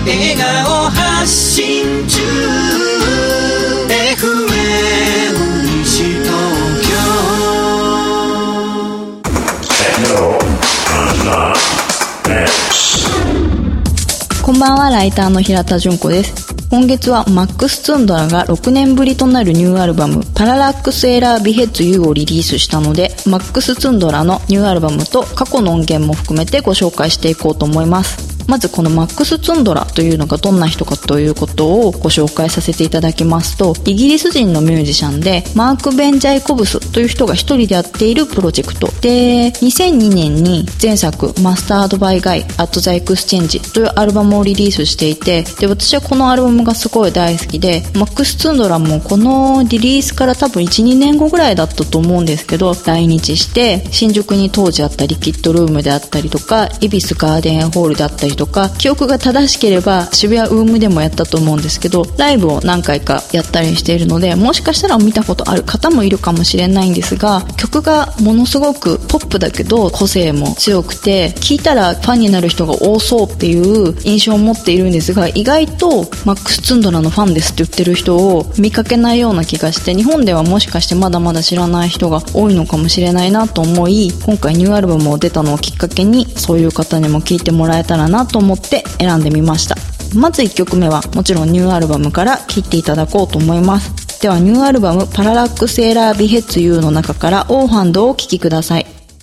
笑顔発信中 FM 西東京。こんばんは、ライターの平田純子です。今月はマックス・ツンドラが6年ぶりとなるニューアルバムパララックス・エラー・ビヘッツ・ユーをリリースしたので、マックス・ツンドラのニューアルバムと過去の音源も含めてご紹介していこうと思います。まずこのマックス・ツンドラというのがどんな人かということをご紹介させていただきますと、イギリス人のミュージシャンでマーク・ベン・ジャイコブスという人が一人でやっているプロジェクトで、2002年に前作マスタード・バイ・ガイ・アット・ザ・エクスチェンジというアルバムをリリースしていて、で私はこのアルバムがすごい大好きで、マックス・ツンドラもこのリリースから多分 1,2 年後ぐらいだったと思うんですけど、来日して新宿に当時あったリキッドルームであったりとか、恵比寿ガーデンホールであったりとか、記憶が正しければ渋谷ウームでもやったと思うんですけど、ライブを何回かやったりしているので、もしかしたら見たことある方もいるかもしれないんですが、曲がものすごくポップだけど個性も強くて、聴いたらファンになる人が多そうっていう印象を持っているんですが、意外とマックス・ツンドラのファンですって言ってる人を見かけないような気がして、日本ではもしかしてまだまだ知らない人が多いのかもしれないなと思い、今回ニューアルバムを出たのをきっかけにそういう方にも聴いてもらえたらなと思って選んでみました。まず1曲目はもちろんニューアルバムから聴いていただこうと思います。ではニューアルバムパララックス・エラー・ビヘッツ・ユーの中からオーハンドをお聴きください。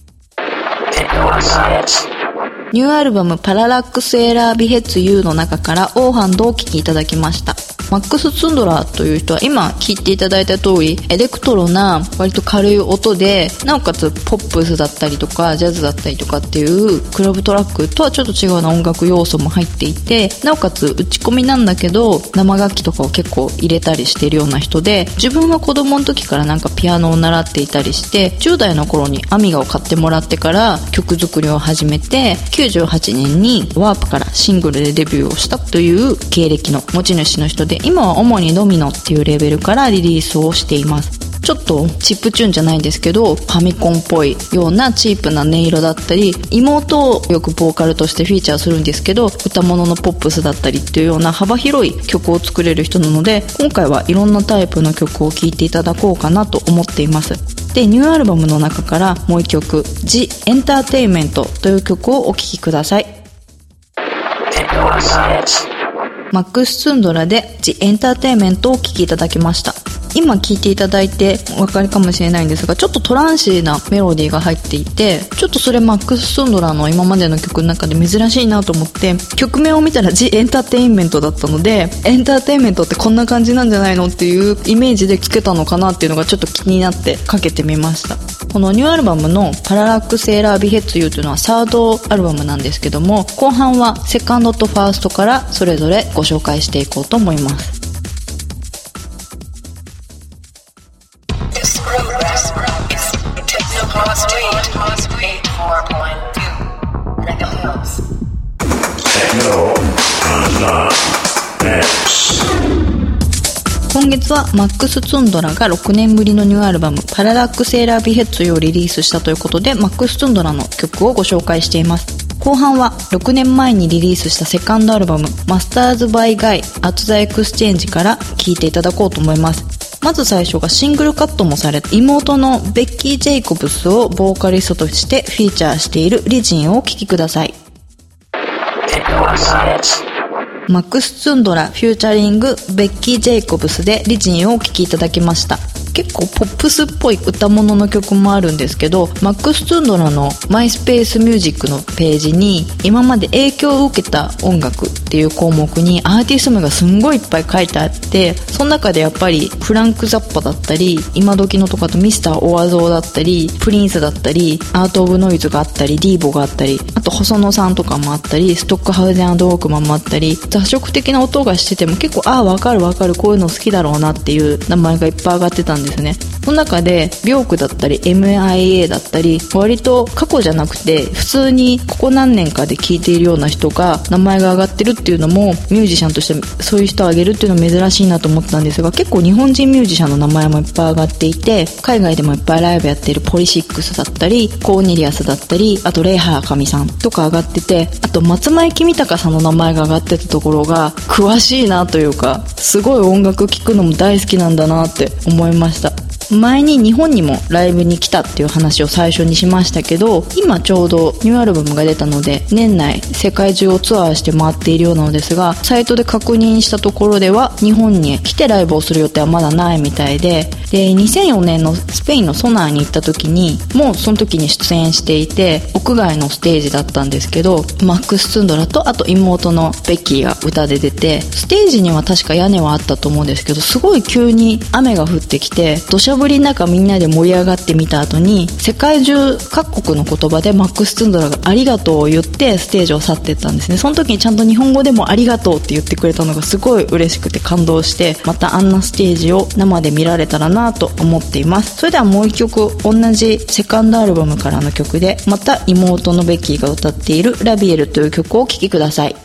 ニューアルバムパララックス・エラー・ビヘッツ・ユーの中からオーハンドをお聴きいただきました。マックス・ツンドラという人は今聴いていただいた通りエレクトロな割と軽い音で、なおかつポップスだったりとかジャズだったりとかっていうクラブトラックとはちょっと違うな音楽要素も入っていて、なおかつ打ち込みなんだけど生楽器とかを結構入れたりしているような人で、自分は子供の時からなんかピアノを習っていたりして、10代の頃にアミガを買ってもらってから曲作りを始めて、98年にワープからシングルでデビューをしたという経歴の持ち主の人で、今は主にドミノっていうレベルからリリースをしています。ちょっとチップチューンじゃないですけどファミコンっぽいようなチープな音色だったり、妹をよくボーカルとしてフィーチャーするんですけど、歌物のポップスだったりっていうような幅広い曲を作れる人なので、今回はいろんなタイプの曲を聴いていただこうかなと思っています。でニューアルバムの中からもう一曲 The Entertainment という曲をお聴きください。マックス・ツンドラで The Entertainment をお聴きいただきました。今聴いていただいてお分かりかもしれないんですが、ちょっとトランシーなメロディーが入っていて、ちょっとそれマックス・ツンドラの今までの曲の中で珍しいなと思って、曲名を見たら The Entertainment だったので、エンターテインメントってこんな感じなんじゃないのっていうイメージでつけたのかなっていうのがちょっと気になってかけてみました。このニューアルバムのパララックス・エラー・ビヘッツ・ユーというのはサードアルバムなんですけども、後半はセカンドとファーストからそれぞれご紹介していこうと思います。今月はマックス・ツンドラが6年ぶりのニューアルバムパララックス・エラー・ビヘッツをリリースしたということで、マックス・ツンドラの曲をご紹介しています。後半は6年前にリリースしたセカンドアルバムマスターズ・バイ・ガイ・アット・ザ・エクスチェンジから聴いていただこうと思います。まず最初がシングルカットもされた妹のベッキー・ジェイコブスをボーカリストとしてフィーチャーしているリジンをお聴きください。マックス・ツンドラフューチャリングベッキー・ジェイコブスでリジンをお聴きいただきました。結構ポップスっぽい歌物の曲もあるんですけど、マックス・ツンドラのマイスペースミュージックのページに今まで影響を受けた音楽っていう項目にアーティスト名がすんごいいっぱい書いてあって、その中でやっぱりフランク・ザッパだったり今時のとかとミスター・オアゾーだったりプリンスだったりアート・オブ・ノイズがあったりディーボがあったり、あと細野さんとかもあったりストックハウゼン&ウォークマンもあったり、雑食的な音がしてても結構わかるこういうの好きだろうなっていう名前がいっぱい上がってたんですね。 その中でビョークだったり MIA だったり、割と過去じゃなくて普通にここ何年かで聴いているような人が名前が挙がってるっていうのも、ミュージシャンとしてそういう人を挙げるっていうのは珍しいなと思ったんですが、結構日本人ミュージシャンの名前もいっぱい挙がっていて、海外でもいっぱいライブやっているポリシックスだったりコーネリアスだったり、あとレイハーカミさんとか上がってて、あと松前公隆さんの名前が上がってたところが詳しいなというか、すごい音楽聴くのも大好きなんだなって思いました。前に日本にもライブに来たっていう話を最初にしましたけど、今ちょうどニューアルバムが出たので年内世界中をツアーして回っているようなのですが、サイトで確認したところでは日本に来てライブをする予定はまだないみたいで、2004年のスペインのソナーに行った時にもうその時に出演していて、屋外のステージだったんですけど、マックス・ツンドラとあと妹のベッキーが歌で出て、ステージには確か屋根はあったと思うんですけど、すごい急に雨が降ってきて土砂降りの中みんなで盛り上がってみた後に、世界中各国の言葉でマックス・ツンドラがありがとうを言ってステージを去っていったんですね。その時にちゃんと日本語でもありがとうって言ってくれたのがすごい嬉しくて感動して、またあんなステージを生で見られたらなと思っています。それではもう一曲、同じセカンドアルバムからの曲で、また妹のベッキーが歌っているラビエルという曲をお聴きください。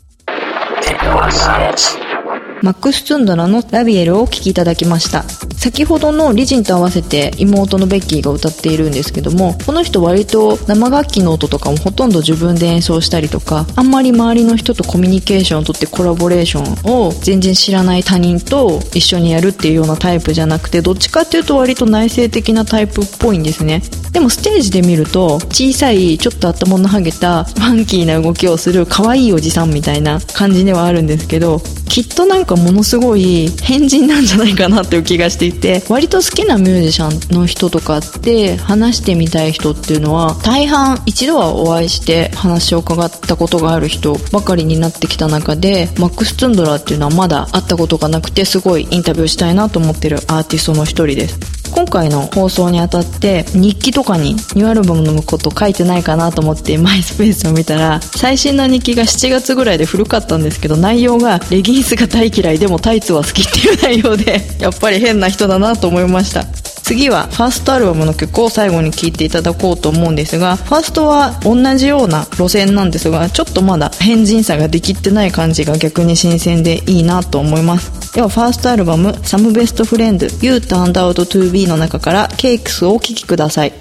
マックス・ツンドラのラビエルをお聴きいただきました。先ほどのリジンと合わせて妹のベッキーが歌っているんですけども、この人割と生楽器の音とかもほとんど自分で演奏したりとか、あんまり周りの人とコミュニケーションをとってコラボレーションを全然知らない他人と一緒にやるっていうようなタイプじゃなくて、どっちかっていうと割と内省的なタイプっぽいんですね。でもステージで見ると小さいちょっと頭のハゲたファンキーな動きをする可愛いおじさんみたいな感じではあるんですけど、きっとなんかものすごい変人なんじゃないかなっていう気がしていて、割と好きなミュージシャンの人とかって話してみたい人っていうのは大半一度はお会いして話を伺ったことがある人ばかりになってきた中で、マックス・ツンドラっていうのはまだ会ったことがなくて、すごいインタビューしたいなと思ってるアーティストの一人です。今回の放送にあたって日記とかにニューアルバムのこと書いてないかなと思ってマイスペースを見たら、最新の日記が7月ぐらいで古かったんですけど、内容がレギンスが大嫌いでもタイツは好きっていう内容でやっぱり変な人だなと思いました。次はファーストアルバムの曲を最後に聴いていただこうと思うんですが、ファーストは同じような路線なんですが、ちょっとまだ変人さができってない感じが逆に新鮮でいいなと思います。ではファーストアルバム Some Best Friend You Turned Out to Be の中からケイクスをお聴きください。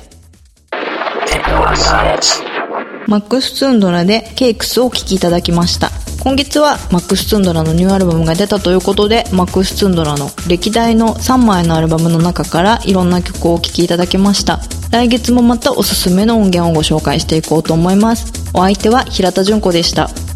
マックス・ツンドラでケイクスをお聴きいただきました。今月はマックス・ツンドラのニューアルバムが出たということで、マックス・ツンドラの歴代の3枚のアルバムの中からいろんな曲をお聴きいただきました。来月もまたおすすめの音源をご紹介していこうと思います。お相手は平田純子でした。